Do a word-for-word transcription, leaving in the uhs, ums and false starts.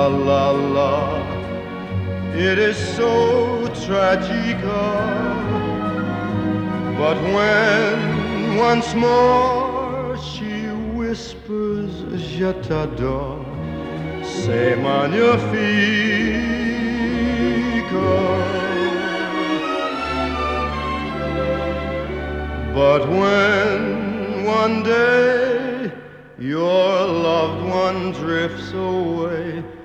la la la. It is so tragical. But when once more she whispers je t'adore, c'est magnifique. But when one day your loved one drifts away,